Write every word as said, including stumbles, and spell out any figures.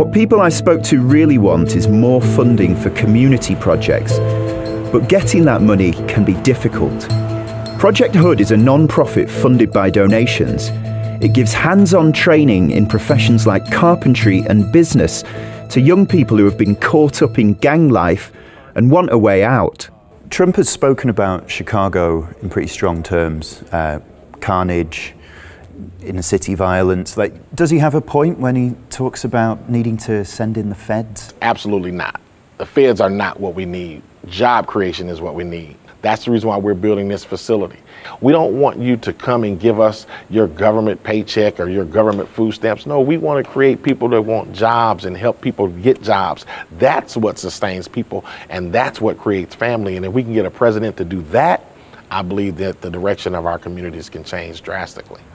What people I spoke to really want is more funding for community projects, but getting that money can be difficult. Project Hood is a non-profit funded by donations. It gives hands-on training in professions like carpentry and business to young people who have been caught up in gang life and want a way out. Trump has spoken about Chicago in pretty strong terms, uh, carnage, inner city violence. Like, does he have a point when he talks about needing to send in the feds? Absolutely not. The feds are not what we need. Job creation is what we need. That's the reason why we're building this facility. We don't want you to come and give us your government paycheck or your government food stamps. No, we want to create people that want jobs and help people get jobs. That's what sustains people, and that's what creates family. And if we can get a president to do that, I believe that the direction of our communities can change drastically.